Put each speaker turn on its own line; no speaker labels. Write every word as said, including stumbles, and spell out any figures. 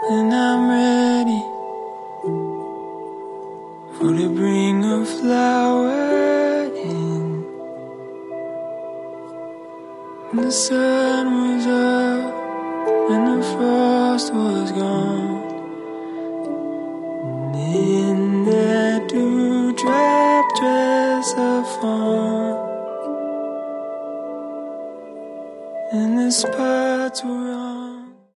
and I'm ready for to bring a flower in. And the sun was up and the frost was gone, and in that dewdrop dress of fawn, and the spots were